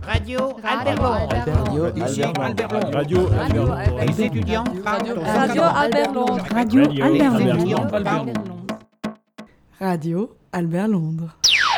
Radio Albert Londres. Radio Les étudiants parlent aux Radio Albert Londres. Radio Albert Les Londres. étudiants parlent Radio Albert Londres.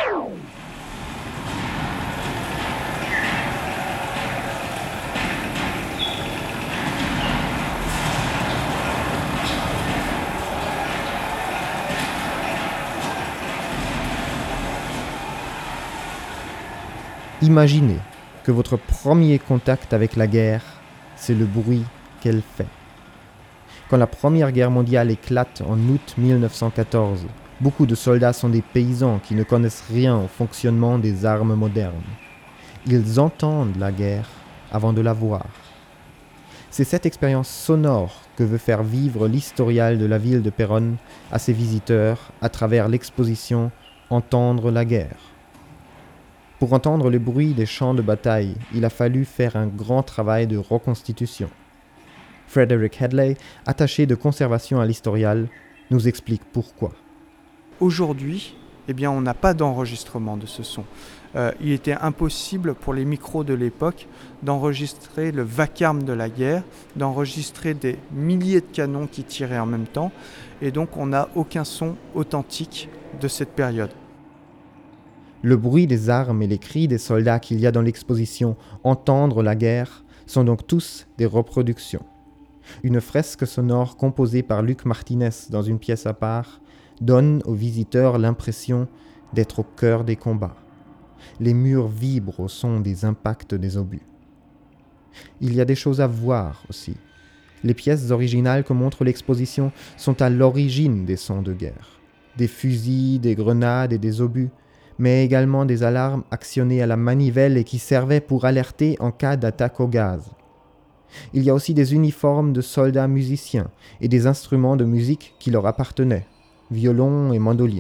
Imaginez que votre premier contact avec la guerre, c'est le bruit qu'elle fait. Quand la Première Guerre mondiale éclate en août 1914, beaucoup de soldats sont des paysans qui ne connaissent rien au fonctionnement des armes modernes. Ils entendent la guerre avant de la voir. C'est cette expérience sonore que veut faire vivre l'historial de la ville de Péronne à ses visiteurs à travers l'exposition « Entendre la guerre ». Pour entendre le bruit des champs de bataille, il a fallu faire un grand travail de reconstitution. Frederick Hedley, attaché de conservation à l'historial, nous explique pourquoi. Aujourd'hui, on n'a pas d'enregistrement de ce son. Il était impossible pour les micros de l'époque d'enregistrer le vacarme de la guerre, d'enregistrer des milliers de canons qui tiraient en même temps, et donc on n'a aucun son authentique de cette période. Le bruit des armes et les cris des soldats qu'il y a dans l'exposition « Entendre la guerre » sont donc tous des reproductions. Une fresque sonore composée par Luc Martinez dans une pièce à part donne aux visiteurs l'impression d'être au cœur des combats. Les murs vibrent au son des impacts des obus. Il y a des choses à voir aussi. Les pièces originales que montre l'exposition sont à l'origine des sons de guerre. Des fusils, des grenades et des obus, mais également des alarmes actionnées à la manivelle et qui servaient pour alerter en cas d'attaque au gaz. Il y a aussi des uniformes de soldats musiciens et des instruments de musique qui leur appartenaient, violon et mandoline.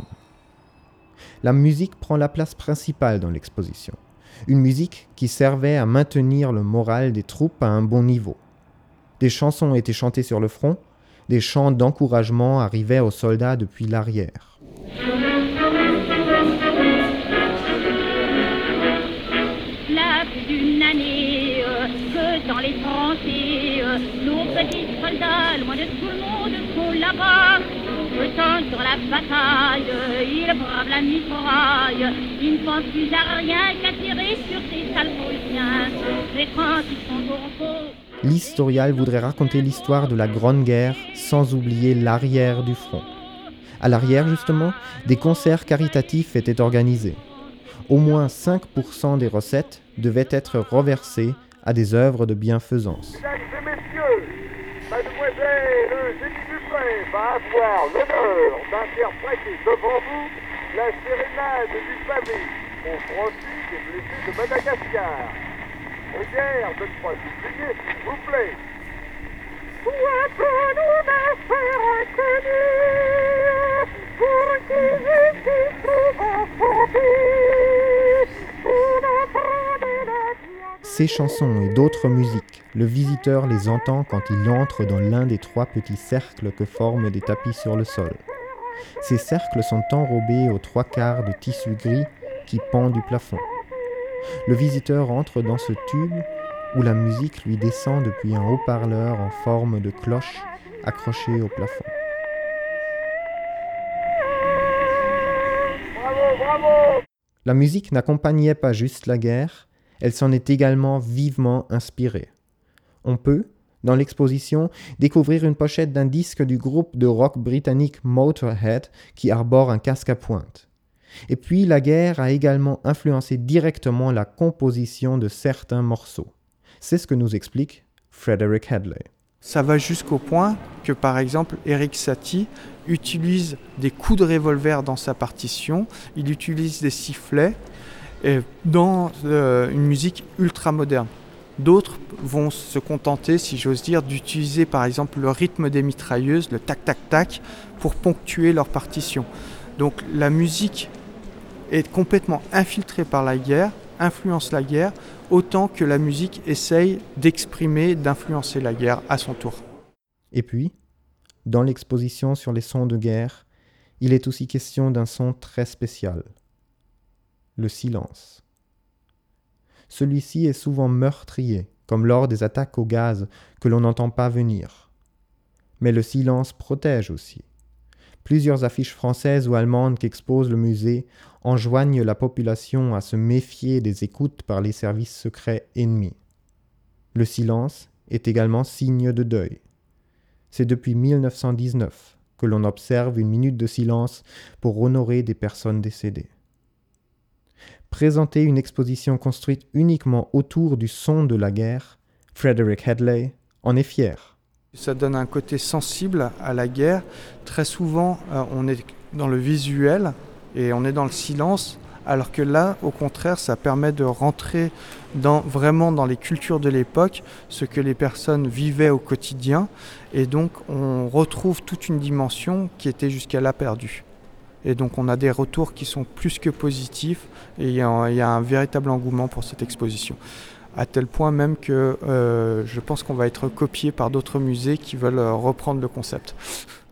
La musique prend la place principale dans l'exposition, une musique qui servait à maintenir le moral des troupes à un bon niveau. Des chansons étaient chantées sur le front, des chants d'encouragement arrivaient aux soldats depuis l'arrière. Dans les tranchées, nos petits soldats, loin de tout le monde, sont là-bas. Autant sur la bataille, ils bravent la mitraille. Ils ne pensent plus à rien qu'à tirer sur ces salpousiens. Et quand ils sont au repos... L'historial voudrait raconter l'histoire de la Grande Guerre sans oublier l'arrière du front. À l'arrière, justement, des concerts caritatifs étaient organisés. Au moins 5% des recettes devaient être reversées à des œuvres de bienfaisance. Mesdames et messieurs, mademoiselle Génie Dupré va avoir l'honneur d'interpréter devant vous la sérénade du pavé au profit des blessés de Madagascar. Regarde, de ne pas oublier, s'il vous plaît. Toi pour nous faire reconnus, pour qui justice souvent fourbi, pour notre de la vie. Ces chansons et d'autres musiques, le visiteur les entend quand il entre dans l'un des 3 petits cercles que forment des tapis sur le sol. Ces cercles sont enrobés aux 3/4 de tissu gris qui pend du plafond. Le visiteur entre dans ce tube où la musique lui descend depuis un haut-parleur en forme de cloche accroché au plafond. Bravo, bravo! La musique n'accompagnait pas juste la guerre, elle s'en est également vivement inspirée. On peut, dans l'exposition, découvrir une pochette d'un disque du groupe de rock britannique Motorhead qui arbore un casque à pointe. Et puis la guerre a également influencé directement la composition de certains morceaux. C'est ce que nous explique Frederick Hedley. Ça va jusqu'au point que, par exemple, Erik Satie utilise des coups de revolver dans sa partition, il utilise des sifflets dans une musique ultra moderne. D'autres vont se contenter, si j'ose dire, d'utiliser par exemple le rythme des mitrailleuses, le tac-tac-tac, pour ponctuer leur partition. Donc la musique est complètement infiltrée par la guerre, influence la guerre, autant que la musique essaye d'exprimer, d'influencer la guerre à son tour. Et puis, dans l'exposition sur les sons de guerre, il est aussi question d'un son très spécial, le silence. celui-ci est souvent meurtrier, comme lors des attaques au gaz que l'on n'entend pas venir. Mais le silence protège aussi. Plusieurs affiches françaises ou allemandes qu'expose le musée enjoignent la population à se méfier des écoutes par les services secrets ennemis. Le silence est également signe de deuil. C'est depuis 1919 que l'on observe une minute de silence pour honorer des personnes décédées. Présenter une exposition construite uniquement autour du son de la guerre, Frederick Headley en est fier. Ça donne un côté sensible à la guerre. Très souvent, on est dans le visuel et on est dans le silence, alors que là, au contraire, ça permet de rentrer vraiment dans les cultures de l'époque, ce que les personnes vivaient au quotidien, et donc on retrouve toute une dimension qui était jusqu'à là perdue. Et donc on a des retours qui sont plus que positifs, et il y a un véritable engouement pour cette exposition. À tel point même que je pense qu'on va être copié par d'autres musées qui veulent reprendre le concept.